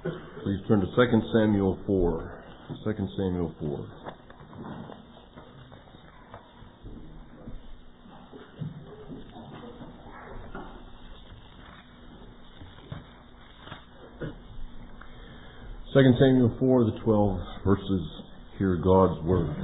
Please turn to 2 Samuel 4. 2 Samuel 4. Second Samuel 4, the 12 verses, hear God's word.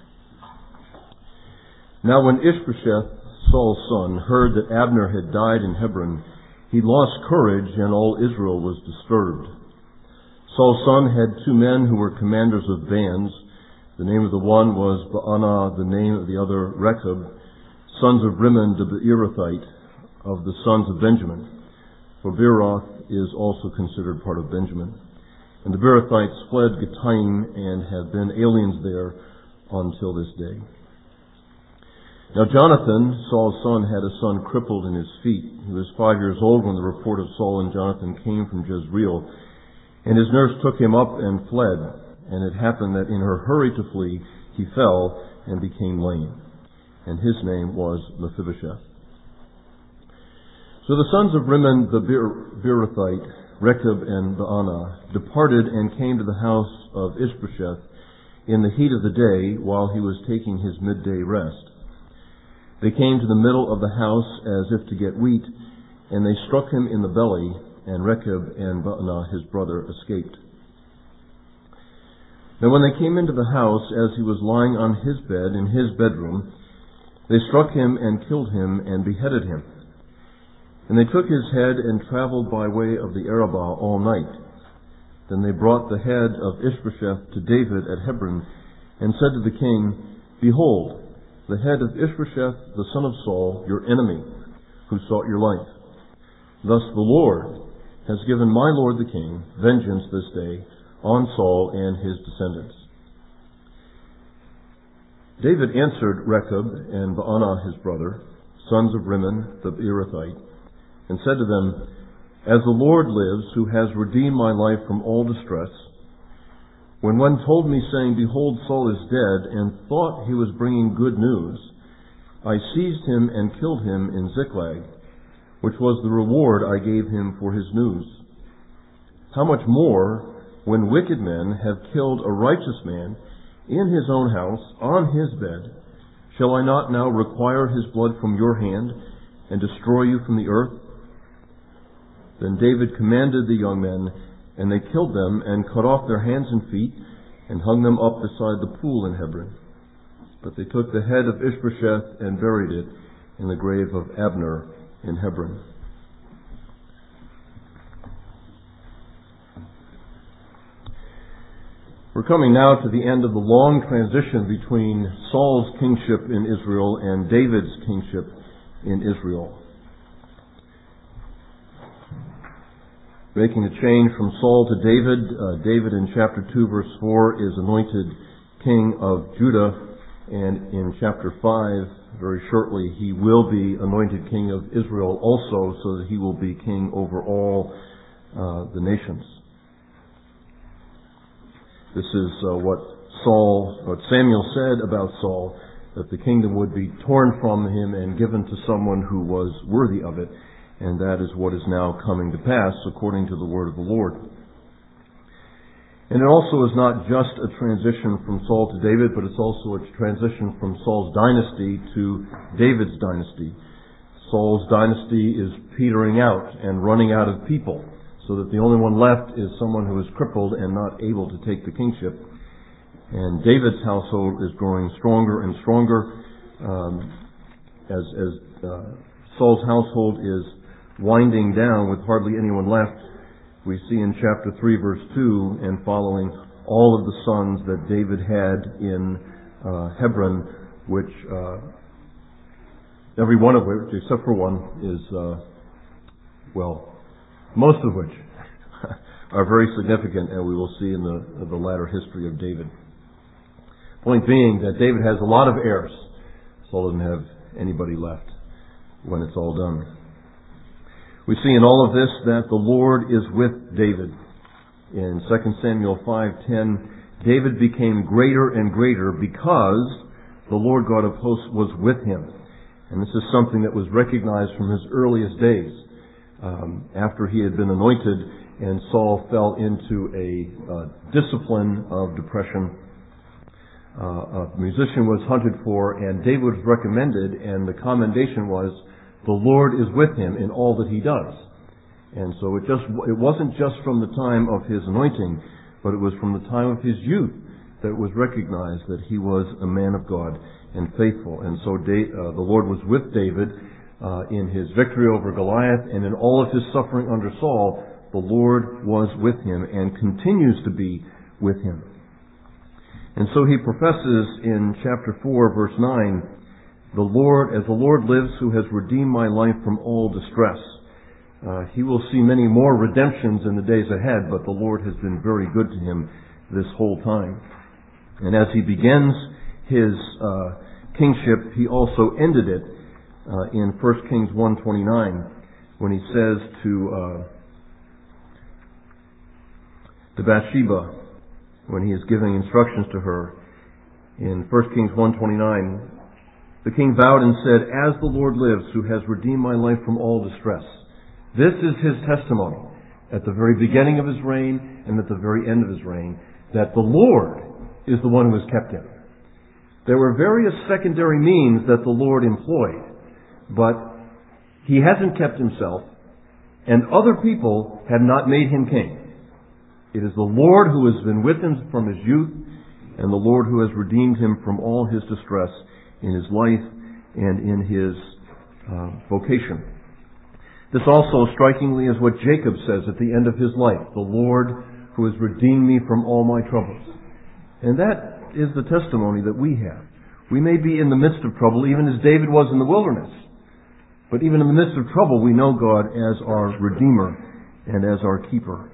Now when Ishbosheth, Saul's son, heard that Abner had died in Hebron, he lost courage, and all Israel was disturbed. Saul's son had two men who were commanders of bands. The name of the one was Baanah, the name of the other Rechab, sons of Rimmon the Beerothite, of the sons of Benjamin. For Beeroth is also considered part of Benjamin. And the Beerothites fled Gittaim and have been aliens there until this day. Now Jonathan, Saul's son, had a son crippled in his feet. He was 5 years old when the report of Saul and Jonathan came from Jezreel. And his nurse took him up and fled. And it happened that in her hurry to flee, he fell and became lame. And his name was Mephibosheth. So the sons of Rimmon the Beerothite, Rechab and Baanah, departed and came to the house of Ishbosheth in the heat of the day while he was taking his midday rest. They came to the middle of the house as if to get wheat, and they struck him in the belly, and Rechab and Baanah his brother escaped. Now when they came into the house as he was lying on his bed in his bedroom, they struck him and killed him and beheaded him. And they took his head and traveled by way of the Arabah all night. Then they brought the head of Ishbosheth to David at Hebron, and said to the king, Behold, the head of Ishbosheth, the son of Saul, your enemy, who sought your life. Thus the Lord has given my lord the king vengeance this day on Saul and his descendants. David answered Rechab and Baanah his brother, sons of Rimmon the Beerothite, and said to them, As the Lord lives, who has redeemed my life from all distress, when one told me, saying, Behold, Saul is dead, and thought he was bringing good news, I seized him and killed him in Ziklag, which was the reward I gave him for his news. How much more, when wicked men have killed a righteous man in his own house, on his bed, shall I not now require his blood from your hand, and destroy you from the earth? Then David commanded the young men, and they killed them, and cut off their hands and feet, and hung them up beside the pool in Hebron. But they took the head of Ishbosheth and buried it in the grave of Abner in Hebron. We're coming now to the end of the long transition between Saul's kingship in Israel and David's kingship in Israel. Making a change from Saul to David. David in chapter 2 verse 4 is anointed king of Judah, and in chapter 5, very shortly, he will be anointed king of Israel also, so that he will be king over all the nations. This is what Samuel said about Saul, that the kingdom would be torn from him and given to someone who was worthy of it. And that is what is now coming to pass according to the word of the Lord. And it also is not just a transition from Saul to David, but it's also a transition from Saul's dynasty to David's dynasty. Saul's dynasty is petering out and running out of people, so that the only one left is someone who is crippled and not able to take the kingship. And David's household is growing stronger and stronger as Saul's household is winding down with hardly anyone left. We see in chapter 3 verse 2 and following all of the sons that David had in Hebron, which every one of which, except for one, is most of which are very significant, and we will see in the latter history of David. Point being that David has a lot of heirs. Saul doesn't have anybody left when it's all done. We see in all of this that the Lord is with David. In 2 Samuel 5:10, David became greater and greater because the Lord God of hosts was with him. And this is something that was recognized from his earliest days. After he had been anointed and Saul fell into a discipline of depression. A musician was hunted for, and David was recommended, and the commendation was, the Lord is with him in all that he does. And so it wasn't just from the time of his anointing, but it was from the time of his youth that it was recognized that he was a man of God and faithful. And so the Lord was with David in his victory over Goliath, and in all of his suffering under Saul, the Lord was with him and continues to be with him. And so he professes in chapter 4, verse 9, as the Lord lives who has redeemed my life from all distress. He will see many more redemptions in the days ahead, but the Lord has been very good to him this whole time. And as he begins his kingship, he also ended it in 1 Kings 1:29, when he says to Bathsheba, when he is giving instructions to her, in 1 Kings 1:29, the king vowed and said, as the Lord lives, who has redeemed my life from all distress. This is his testimony at the very beginning of his reign and at the very end of his reign, that the Lord is the one who has kept him. There were various secondary means that the Lord employed, but he hasn't kept himself, and other people have not made him king. It is the Lord who has been with him from his youth, and the Lord who has redeemed him from all his distress in his life and in his vocation. This also strikingly is what Jacob says at the end of his life, the Lord who has redeemed me from all my troubles. And that is the testimony that we have. We may be in the midst of trouble, even as David was in the wilderness. But even in the midst of trouble, we know God as our Redeemer and as our Keeper.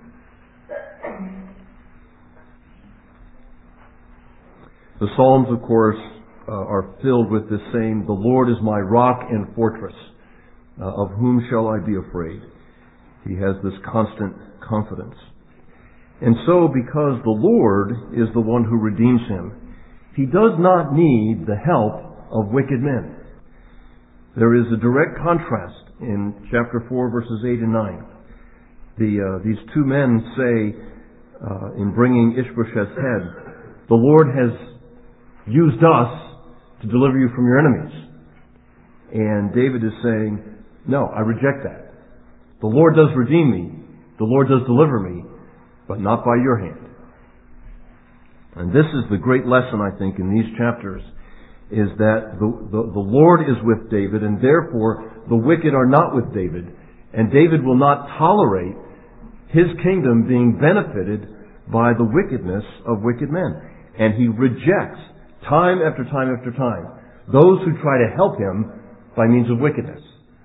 The Psalms, of course, are filled with this saying, the Lord is my rock and fortress. Of whom shall I be afraid? He has this constant confidence. And so, because the Lord is the one who redeems him, he does not need the help of wicked men. There is a direct contrast in chapter 4, verses 8 and 9. These two men say, in bringing Ishbosheth's head, the Lord has used us to deliver you from your enemies. And David is saying, no, I reject that. The Lord does redeem me. The Lord does deliver me, but not by your hand. And this is the great lesson, I think, in these chapters, is that the Lord is with David, and therefore the wicked are not with David, and David will not tolerate his kingdom being benefited by the wickedness of wicked men. And he rejects, time after time after time, those who try to help him by means of wickedness.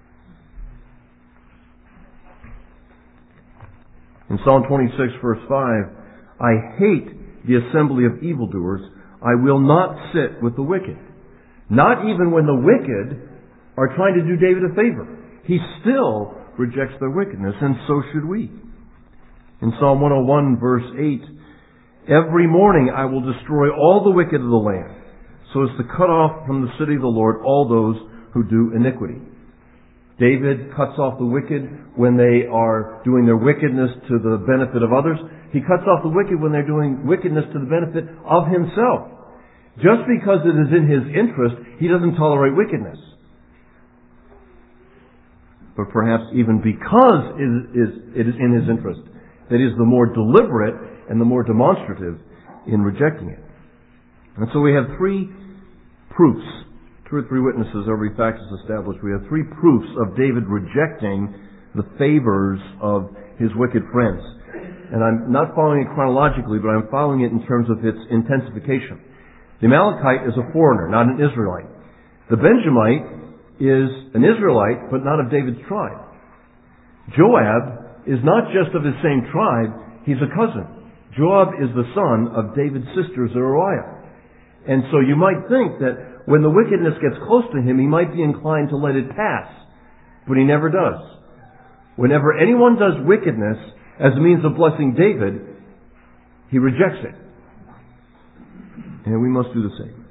In Psalm 26, verse 5, I hate the assembly of evildoers. I will not sit with the wicked. Not even when the wicked are trying to do David a favor. He still rejects their wickedness, and so should we. In Psalm 101, verse 8, every morning I will destroy all the wicked of the land, so as to cut off from the city of the Lord all those who do iniquity. David cuts off the wicked when they are doing their wickedness to the benefit of others. He cuts off the wicked when they're doing wickedness to the benefit of himself. Just because it is in his interest, he doesn't tolerate wickedness. But perhaps even because it is in his interest, that is the more deliberate and the more demonstrative in rejecting it. And so we have three proofs. Two or three witnesses, every fact is established. We have three proofs of David rejecting the favors of his wicked friends. And I'm not following it chronologically, but I'm following it in terms of its intensification. The Amalekite is a foreigner, not an Israelite. The Benjamite is an Israelite, but not of David's tribe. Joab is not just of his same tribe, he's a cousin. Joab is the son of David's sister Zeruiah. And so you might think that when the wickedness gets close to him, he might be inclined to let it pass. But he never does. Whenever anyone does wickedness as a means of blessing David, he rejects it. And we must do the same.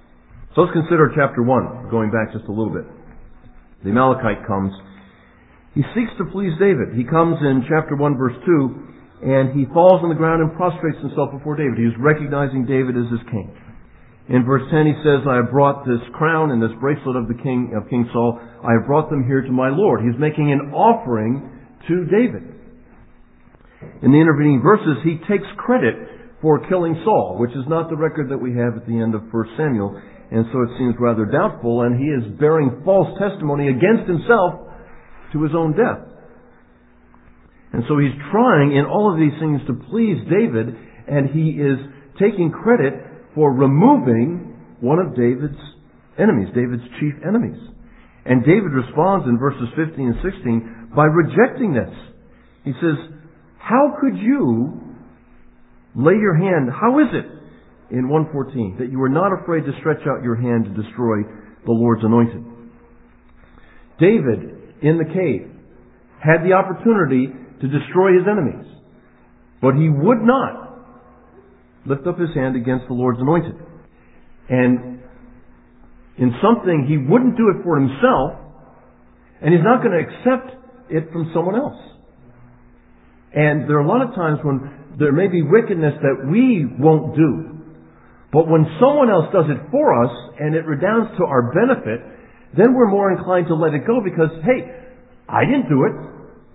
So let's consider chapter 1, going back just a little bit. The Amalekite comes, He seeks to please David. He comes in chapter 1, verse 2, and he falls on the ground and prostrates himself before David. He is recognizing David as his king. In verse 10 he says, I have brought this crown and this bracelet of King Saul. I have brought them here to my Lord. He's making an offering to David. In the intervening verses, he takes credit for killing Saul, which is not the record that we have at the end of 1 Samuel. And so it seems rather doubtful, and he is bearing false testimony against himself to his own death. And so he's trying in all of these things to please David, and he is taking credit for removing one of David's enemies, David's chief enemies. And David responds in verses 15 and 16 by rejecting this. He says, how could you lay your hand, how is it, in 1:14, that you are not afraid to stretch out your hand to destroy the Lord's anointed? David, in the cave, had the opportunity to destroy his enemies, but he would not lift up his hand against the Lord's anointed. And in something, he wouldn't do it for himself, and he's not going to accept it from someone else. And there are a lot of times when there may be wickedness that we won't do. But when someone else does it for us, and it redounds to our benefit, then we're more inclined to let it go because, hey, I didn't do it.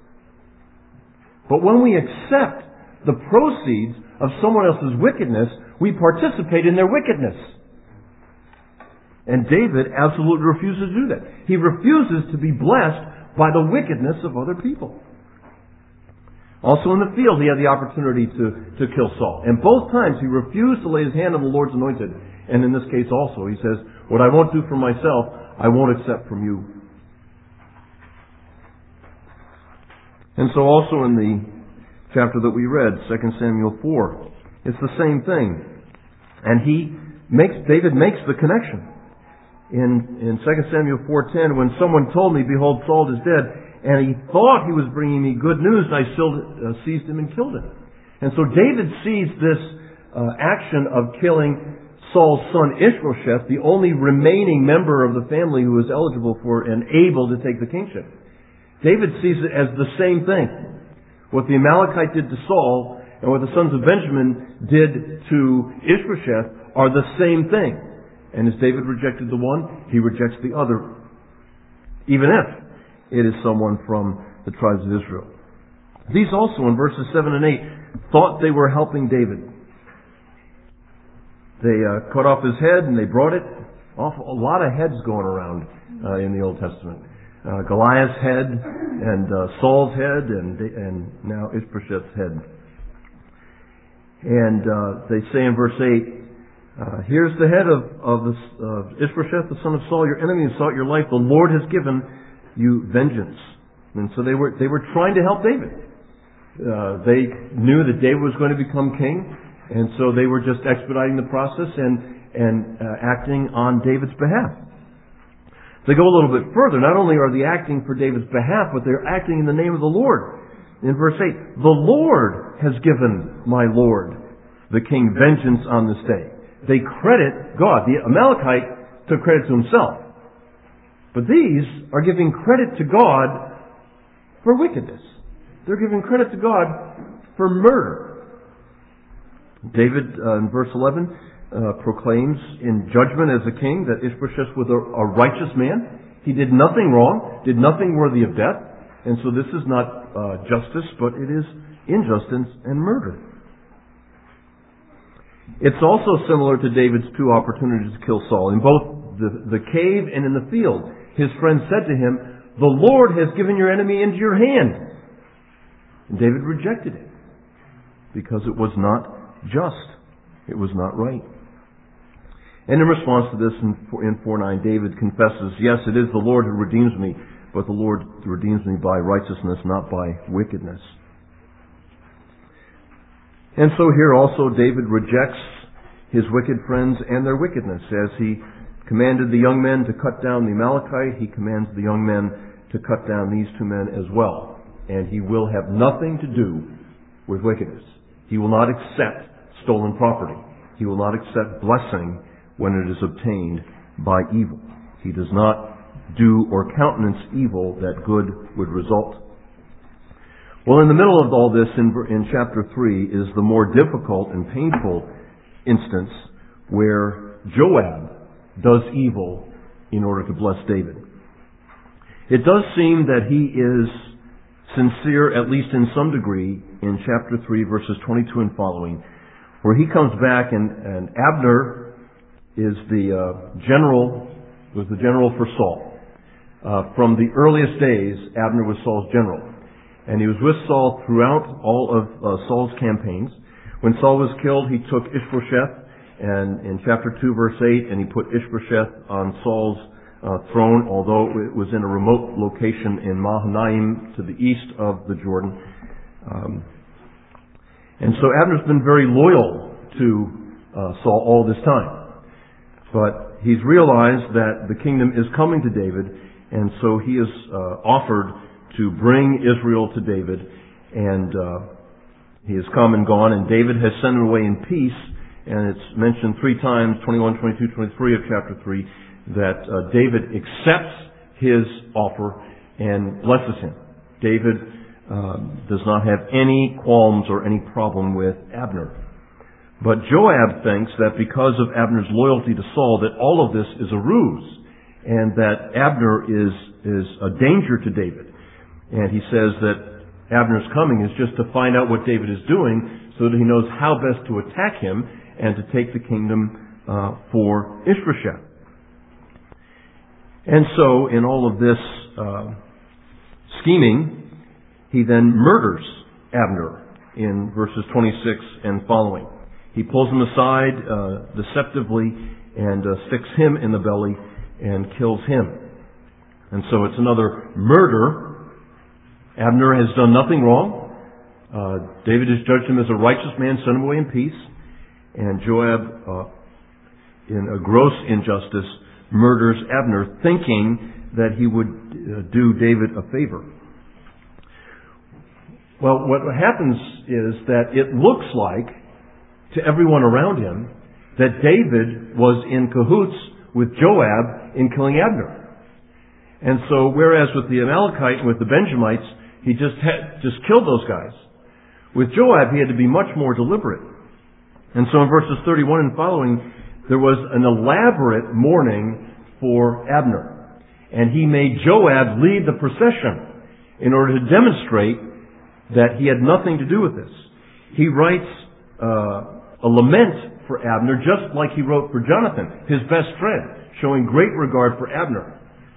But when we accept the proceeds of someone else's wickedness, we participate in their wickedness. And David absolutely refuses to do that. He refuses to be blessed by the wickedness of other people. Also in the field, he had the opportunity to kill Saul. And both times he refused to lay his hand on the Lord's anointed. And in this case also, he says, what I won't do for myself, I won't accept from you. And so also in the chapter that we read, 2 Samuel 4, it's the same thing. And David makes the connection. In 2 Samuel 4:10, when someone told me, behold, Saul is dead, and he thought he was bringing me good news, and I still seized him and killed him. And so David sees this action of killing Saul's son Ishbosheth, the only remaining member of the family who is eligible for and able to take the kingship. David sees it as the same thing. What the Amalekite did to Saul and what the sons of Benjamin did to Ishbosheth are the same thing. And as David rejected the one, he rejects the other, even if it is someone from the tribes of Israel. These also, in verses 7 and 8, thought they were helping David. They cut off his head and they brought it off. A lot of heads going around in the Old Testament. Goliath's head and Saul's head and now Ishbosheth's head. And they say in verse 8, here's the head of Ishbosheth, the son of Saul, your enemy, who sought your life. The Lord has given you vengeance. And so they were trying to help David. They knew that David was going to become king, and so they were just expediting the process and acting on David's behalf. They go a little bit further. Not only are they acting for David's behalf, but they're acting in the name of the Lord. In verse 8, the Lord has given my Lord, the king, vengeance on this day. They credit God. The Amalekite took credit to himself. But these are giving credit to God for wickedness. They're giving credit to God for murder. David, in verse 11, proclaims in judgment as a king that Ishbosheth was a righteous man. He did nothing wrong, did nothing worthy of death. And so this is not justice, but it is injustice and murder. It's also similar to David's two opportunities to kill Saul. In both the cave and in the field, his friend said to him, the Lord has given your enemy into your hand. And David rejected it because it was not just. It was not right. And in response to this, in 4:9, David confesses, yes, it is the Lord who redeems me, but the Lord redeems me by righteousness, not by wickedness. And so here also David rejects his wicked friends and their wickedness. As he commanded the young men to cut down the Amalekite, he commands the young men to cut down these two men as well. And he will have nothing to do with wickedness. He will not accept stolen property. He will not accept blessing when it is obtained by evil. He does not do or countenance evil, that good would result. Well, in the middle of all this, in chapter 3, is the more difficult and painful instance where Joab does evil in order to bless David. It does seem that he is sincere, at least in some degree, in chapter 3, verses 22 and following, where he comes back and Abner is the general, was the general for Saul. From the earliest days, Abner was Saul's general. And he was with Saul throughout all of Saul's campaigns. When Saul was killed, he took Ishbosheth, and in chapter 2, verse 8, and he put Ishbosheth on Saul's throne, although it was in a remote location in Mahanaim to the east of the Jordan. And so Abner's been very loyal to Saul all this time. But he's realized that the kingdom is coming to David, and so he has offered to bring Israel to David, and he has come and gone, and David has sent him away in peace, and it's mentioned 3 times, 21, 22, 23 of chapter 3, that David accepts his offer and blesses him. David does not have any qualms or any problem with Abner. But Joab thinks that because of Abner's loyalty to Saul, that all of this is a ruse, and that Abner is a danger to David. And he says that Abner's coming is just to find out what David is doing so that he knows how best to attack him and to take the kingdom for Ishbosheth. And so, in all of this scheming, he then murders Abner in verses 26 and following. He pulls him aside deceptively and sticks him in the belly and kills him. And so it's another murder. Abner has done nothing wrong. David has judged him as a righteous man, sent him away in peace. And Joab, in a gross injustice, murders Abner, thinking that he would do David a favor. Well, what happens is that it looks like, to everyone around him, that David was in cahoots with Joab in killing Abner. And so, whereas with the Amalekite and with the Benjamites, he just killed those guys, with Joab he had to be much more deliberate. And so in verses 31 and following, there was an elaborate mourning for Abner. And he made Joab lead the procession in order to demonstrate that he had nothing to do with this. He writes a lament for Abner, just like he wrote for Jonathan, his best friend, showing great regard for Abner.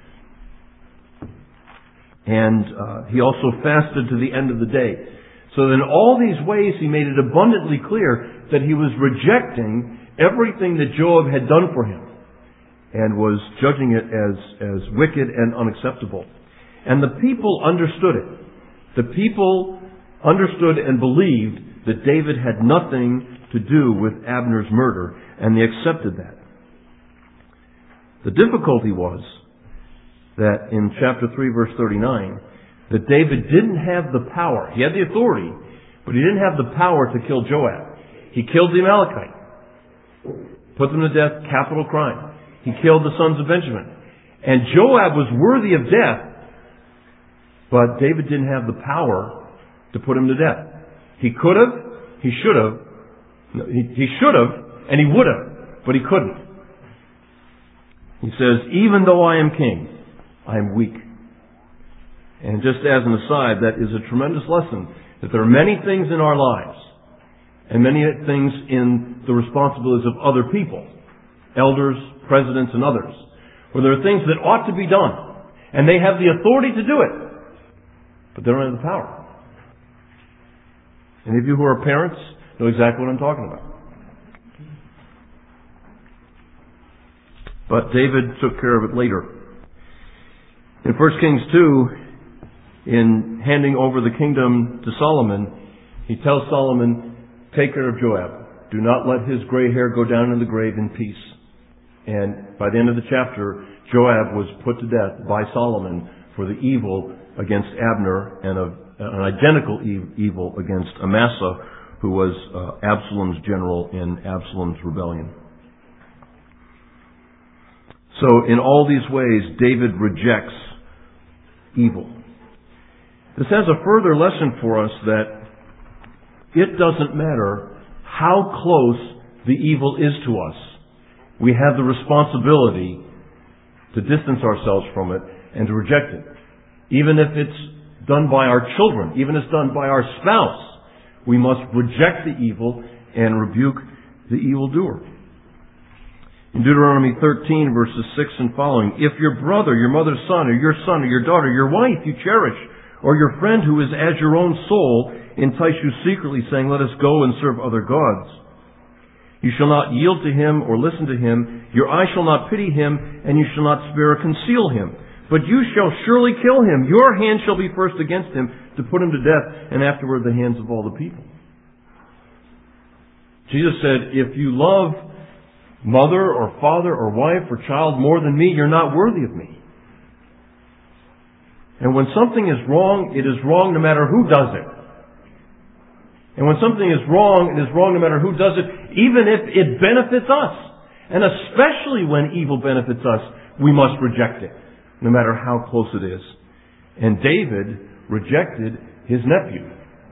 And he also fasted to the end of the day. So in all these ways, he made it abundantly clear that he was rejecting everything that Joab had done for him and was judging it as wicked and unacceptable. And the people understood it. The people understood and believed that David had nothing to do with Abner's murder, and they accepted that. The difficulty was that in chapter 3, verse 39, that David didn't have the power. He had the authority, but he didn't have the power to kill Joab. He killed the Amalekite, put them to death, capital crime. He killed the sons of Benjamin. And Joab was worthy of death, but David didn't have the power to put him to death. He could have, he should have, he should have, and he would have, but he couldn't. He says, even though I am king, I am weak. And just as an aside, that is a tremendous lesson, that there are many things in our lives, and many things in the responsibilities of other people, elders, presidents, and others, where there are things that ought to be done, and they have the authority to do it, but they don't have the power. Any of you who are parents know exactly what I'm talking about. But David took care of it later. In 1 Kings 2, in handing over the kingdom to Solomon, he tells Solomon, take care of Joab. Do not let his gray hair go down in the grave in peace. And by the end of the chapter, Joab was put to death by Solomon for the evil against Abner and an identical evil against Amasa, who was Absalom's general in Absalom's rebellion. So in all these ways, David rejects evil. This has a further lesson for us that it doesn't matter how close the evil is to us. We have the responsibility to distance ourselves from it and to reject it. Even if it's done by our children, even if it's done by our spouse, we must reject the evil and rebuke the evildoer. In Deuteronomy 13, verses 6 and following, if your brother, your mother's son, or your daughter, your wife you cherish, or your friend who is as your own soul, entice you secretly, saying, let us go and serve other gods, you shall not yield to him or listen to him. Your eye shall not pity him, and you shall not spare or conceal him. But you shall surely kill him. Your hand shall be first against him to put him to death, and afterward the hands of all the people. Jesus said, if you love mother or father or wife or child more than me, you're not worthy of me. And when something is wrong, it is wrong no matter who does it. And when something is wrong, it is wrong no matter who does it, even if it benefits us. And especially when evil benefits us, we must reject it, no matter how close it is. And David rejected his nephew.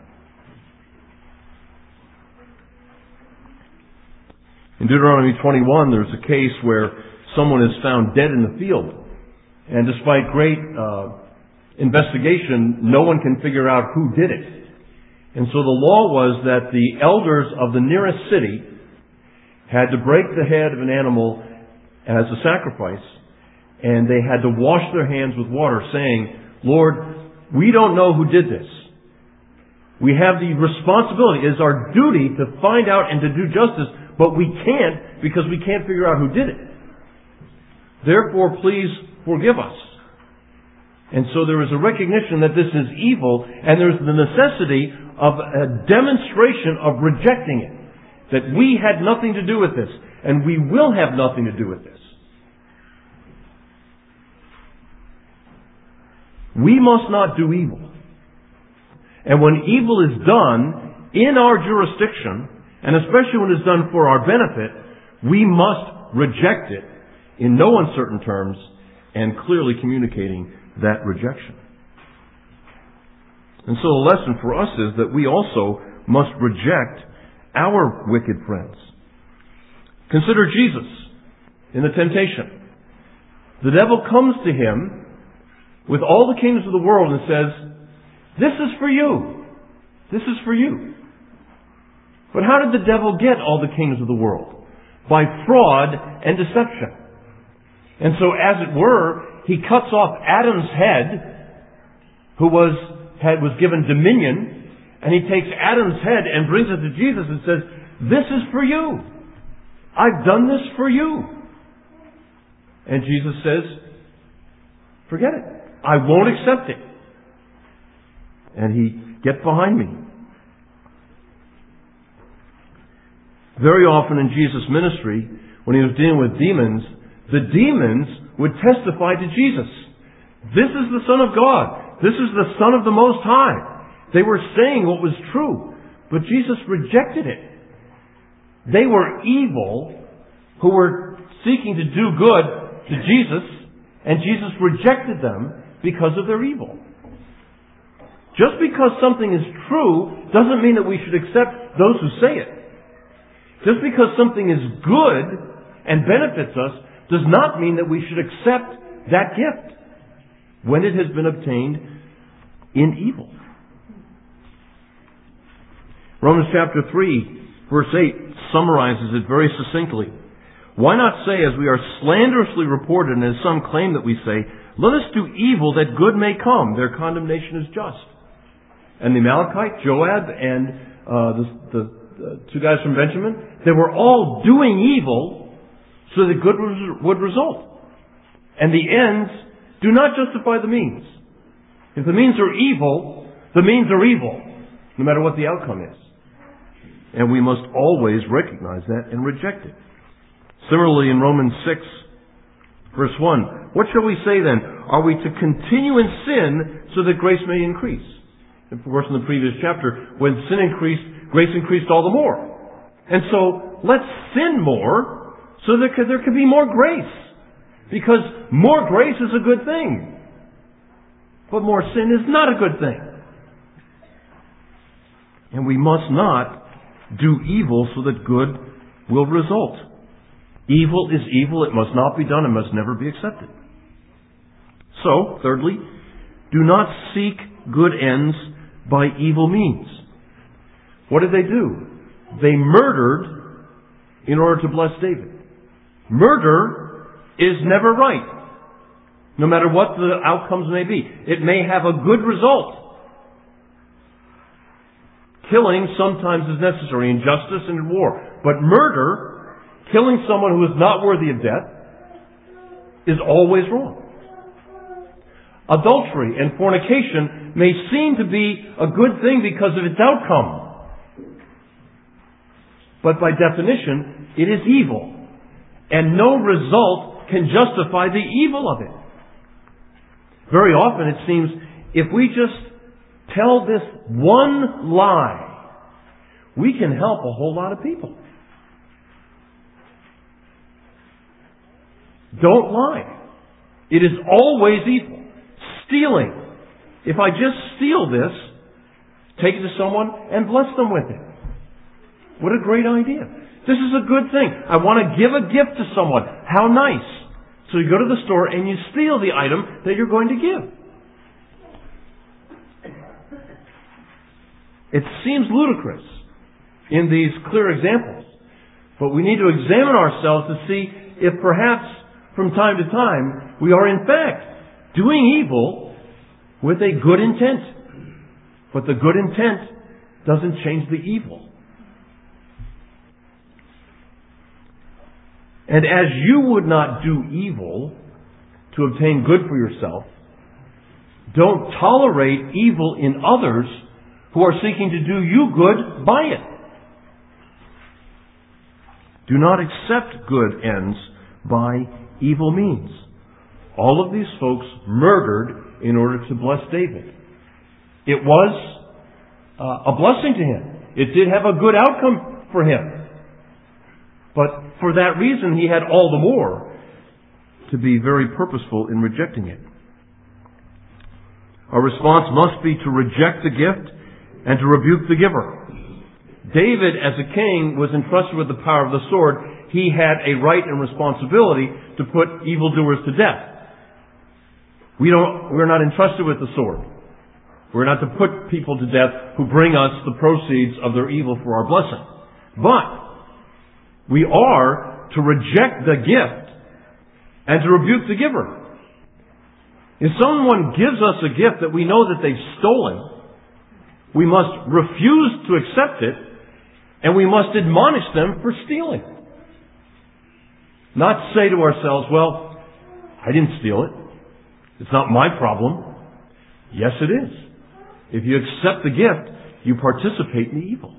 In Deuteronomy 21, there's a case where someone is found dead in the field. And despite great investigation, no one can figure out who did it. And so the law was that the elders of the nearest city had to break the head of an animal as a sacrifice, and they had to wash their hands with water, saying, Lord, we don't know who did this. We have the responsibility, it is our duty to find out and to do justice, but we can't because we can't figure out who did it. Therefore, please forgive us. And so there is a recognition that this is evil, and there's the necessity of a demonstration of rejecting it. That we had nothing to do with this, and we will have nothing to do with this. We must not do evil. And when evil is done in our jurisdiction, and especially when it's done for our benefit, we must reject it in no uncertain terms and clearly communicating that rejection. And so the lesson for us is that we also must reject our wicked friends. Consider Jesus in the temptation. The devil comes to him with all the kingdoms of the world and says, this is for you. This is for you. But how did the devil get all the kingdoms of the world? By fraud and deception. And so, as it were, he cuts off Adam's head, who was given dominion, and he takes Adam's head and brings it to Jesus and says, this is for you. I've done this for you. And Jesus says, forget it. I won't accept it. And get behind me. Very often in Jesus' ministry, when he was dealing with demons, the demons would testify to Jesus. This is the Son of God. This is the Son of the Most High. They were saying what was true, but Jesus rejected it. They were evil who were seeking to do good to Jesus, and Jesus rejected them because of their evil. Just because something is true doesn't mean that we should accept those who say it. Just because something is good and benefits us does not mean that we should accept that gift when it has been obtained in evil. Romans chapter 3, verse 8 summarizes it very succinctly. Why not say, as we are slanderously reported, and as some claim that we say, let us do evil that good may come. Their condemnation is just. And the Amalekite, Joab, and the two guys from Benjamin, they were all doing evil so that good would result. And the ends do not justify the means. If the means are evil, the means are evil, no matter what the outcome is. And we must always recognize that and reject it. Similarly, in Romans 6, verse 1, what shall we say then? Are we to continue in sin so that grace may increase? Of course, in the previous chapter, when sin increased, grace increased all the more. And so, let's sin more so that there can be more grace. Because more grace is a good thing. But more sin is not a good thing. And we must not do evil so that good will result. Evil is evil. It must not be done. It must never be accepted. So, thirdly, do not seek good ends by evil means. What did they do? They murdered in order to bless David. Murder is never right, no matter what the outcomes may be. It may have a good result. Killing sometimes is necessary in justice and in war. But murder, killing someone who is not worthy of death, is always wrong. Adultery and fornication may seem to be a good thing because of its outcome. But by definition, it is evil. And no result can justify the evil of it. Very often it seems if we just tell this one lie, we can help a whole lot of people. Don't lie. It is always evil. Stealing. If I just steal this, take it to someone and bless them with it. What a great idea. This is a good thing. I want to give a gift to someone. How nice. So you go to the store and you steal the item that you're going to give. It seems ludicrous in these clear examples. But we need to examine ourselves to see if perhaps from time to time we are in fact doing evil with a good intent. But the good intent doesn't change the evil. And as you would not do evil to obtain good for yourself, don't tolerate evil in others who are seeking to do you good by it. Do not accept good ends by evil means. All of these folks murdered in order to bless David. It was a blessing to him. It did have a good outcome for him. But for that reason, he had all the more to be very purposeful in rejecting it. Our response must be to reject the gift and to rebuke the giver. David, as a king, was entrusted with the power of the sword. He had a right and responsibility to put evildoers to death. We're not entrusted with the sword. We're not to put people to death who bring us the proceeds of their evil for our blessing. But we are to reject the gift and to rebuke the giver. If someone gives us a gift that we know that they've stolen, we must refuse to accept it, and we must admonish them for stealing. Not say to ourselves, well, I didn't steal it. It's not my problem. Yes, it is. If you accept the gift, you participate in the evil.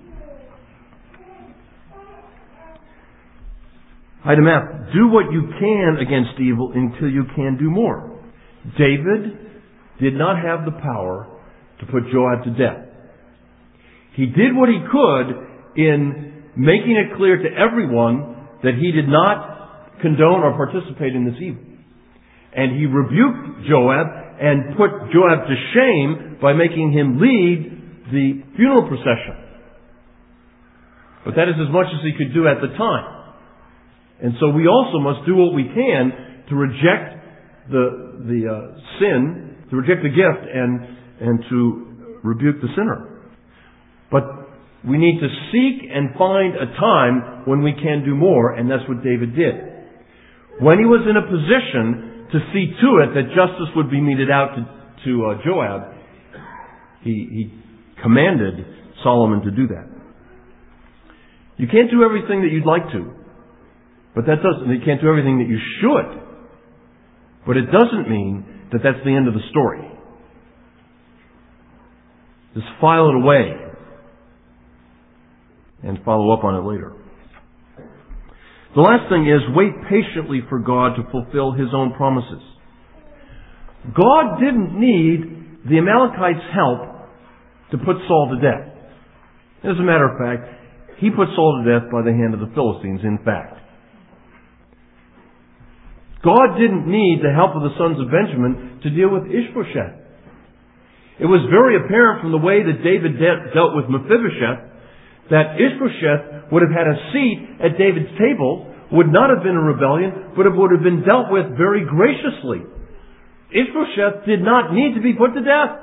Item F, do what you can against evil until you can do more. David did not have the power to put Joab to death. He did what he could in making it clear to everyone that he did not condone or participate in this evil. And he rebuked Joab and put Joab to shame by making him lead the funeral procession. But that is as much as he could do at the time. And so we also must do what we can to reject the sin, to reject the gift, and to rebuke the sinner. But we need to seek and find a time when we can do more, and that's what David did. When he was in a position to see to it that justice would be meted out to Joab, he commanded Solomon to do that. You can't do everything that you'd like to. But that doesn't, you can't do everything that you should. But it doesn't mean that that's the end of the story. Just file it away and follow up on it later. The last thing is wait patiently for God to fulfill His own promises. God didn't need the Amalekites' help to put Saul to death. As a matter of fact, He put Saul to death by the hand of the Philistines, in fact. God didn't need the help of the sons of Benjamin to deal with Ishbosheth. It was very apparent from the way that David dealt with Mephibosheth that Ishbosheth would have had a seat at David's table, would not have been a rebellion, but it would have been dealt with very graciously. Ishbosheth did not need to be put to death.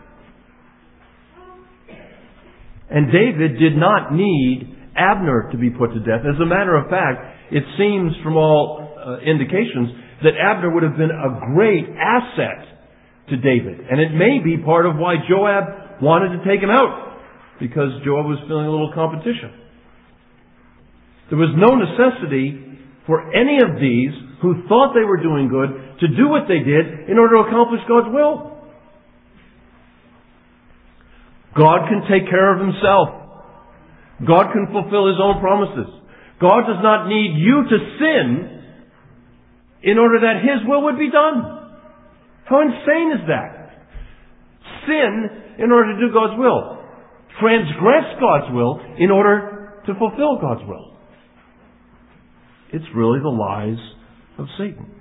And David did not need Abner to be put to death. As a matter of fact, it seems from all indications that Abner would have been a great asset to David. And it may be part of why Joab wanted to take him out, because Joab was feeling a little competition. There was no necessity for any of these who thought they were doing good to do what they did in order to accomplish God's will. God can take care of Himself. God can fulfill His own promises. God does not need you to sin in order that His will would be done. How insane is that? Sin in order to do God's will. Transgress God's will in order to fulfill God's will. It's really the lies of Satan.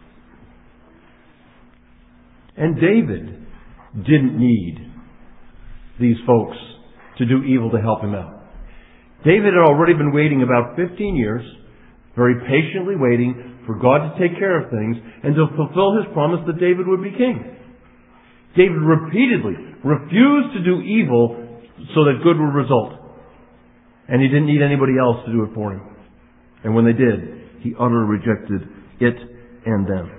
And David didn't need these folks to do evil to help him out. David had already been waiting about 15 years, very patiently waiting for God to take care of things and to fulfill His promise that David would be king. David repeatedly refused to do evil so that good would result. And he didn't need anybody else to do it for him. And when they did, he utterly rejected it and them.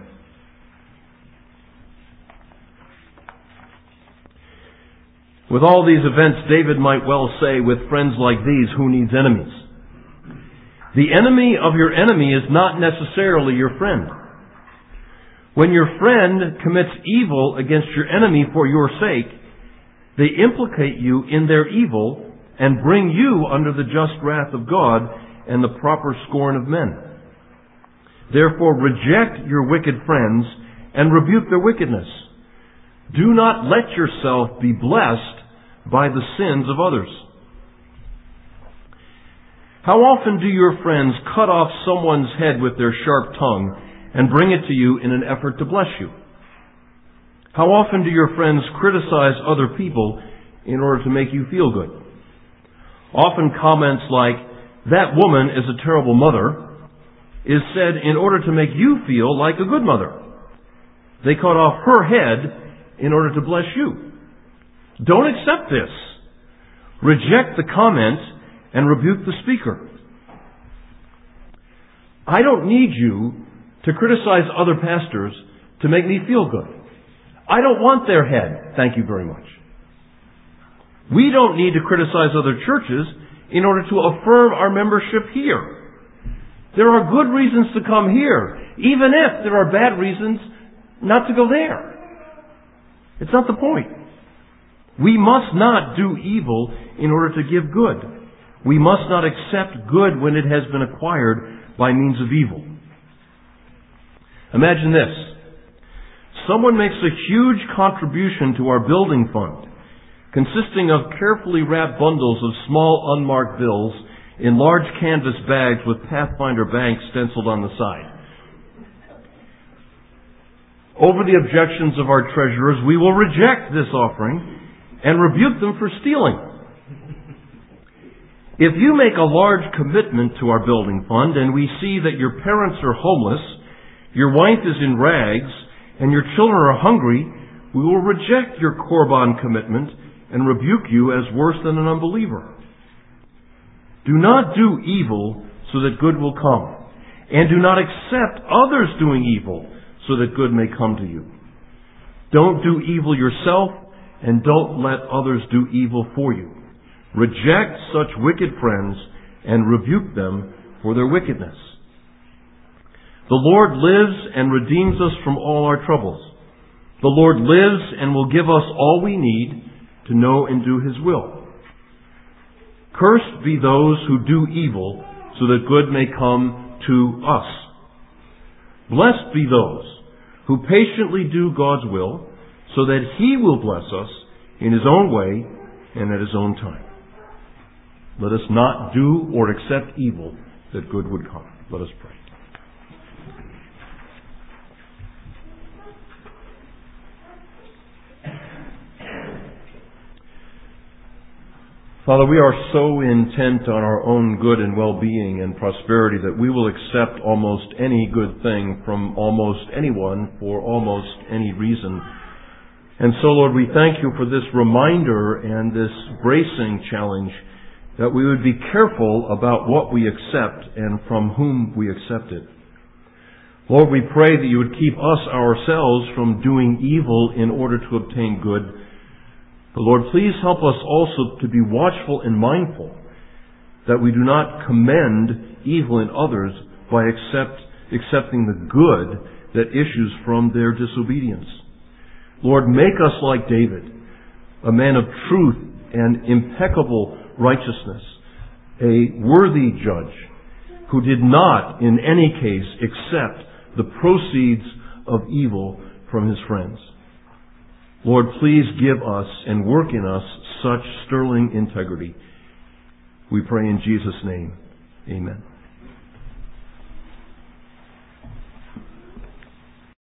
With all these events, David might well say, with friends like these, who needs enemies? The enemy of your enemy is not necessarily your friend. When your friend commits evil against your enemy for your sake, they implicate you in their evil and bring you under the just wrath of God and the proper scorn of men. Therefore, reject your wicked friends and rebuke their wickedness. Do not let yourself be blessed by the sins of others. How often do your friends cut off someone's head with their sharp tongue and bring it to you in an effort to bless you? How often do your friends criticize other people in order to make you feel good? Often comments like, "That woman is a terrible mother," is said in order to make you feel like a good mother. They cut off her head in order to bless you. Don't accept this. Reject the comment and rebuke the speaker. I don't need you to criticize other pastors to make me feel good. I don't want their head, thank you very much. We don't need to criticize other churches in order to affirm our membership here. There are good reasons to come here, even if there are bad reasons not to go there. It's not the point. We must not do evil in order to give good. We must not accept good when it has been acquired by means of evil. Imagine this. Someone makes a huge contribution to our building fund, consisting of carefully wrapped bundles of small unmarked bills in large canvas bags with Pathfinder Bank stenciled on the side. Over the objections of our treasurers, we will reject this offering and rebuke them for stealing. If you make a large commitment to our building fund and we see that your parents are homeless, your wife is in rags, and your children are hungry, we will reject your Korban commitment and rebuke you as worse than an unbeliever. Do not do evil so that good will come, and do not accept others doing evil so that good may come to you. Don't do evil yourself, and don't let others do evil for you. Reject such wicked friends and rebuke them for their wickedness. The Lord lives and redeems us from all our troubles. The Lord lives and will give us all we need to know and do His will. Cursed be those who do evil so that good may come to us. Blessed be those who patiently do God's will so that He will bless us in His own way and at His own time. Let us not do or accept evil that good would come. Let us pray. Father, we are so intent on our own good and well-being and prosperity that we will accept almost any good thing from almost anyone for almost any reason. And so, Lord, we thank you for this reminder and this bracing challenge that we would be careful about what we accept and from whom we accept it. Lord, we pray that you would keep us ourselves from doing evil in order to obtain good. But Lord, please help us also to be watchful and mindful that we do not commend evil in others by accepting the good that issues from their disobedience. Lord, make us like David, a man of truth and impeccable righteousness, a worthy judge who did not, in any case, accept the proceeds of evil from his friends. Lord, please give us and work in us such sterling integrity. We pray in Jesus' name. Amen.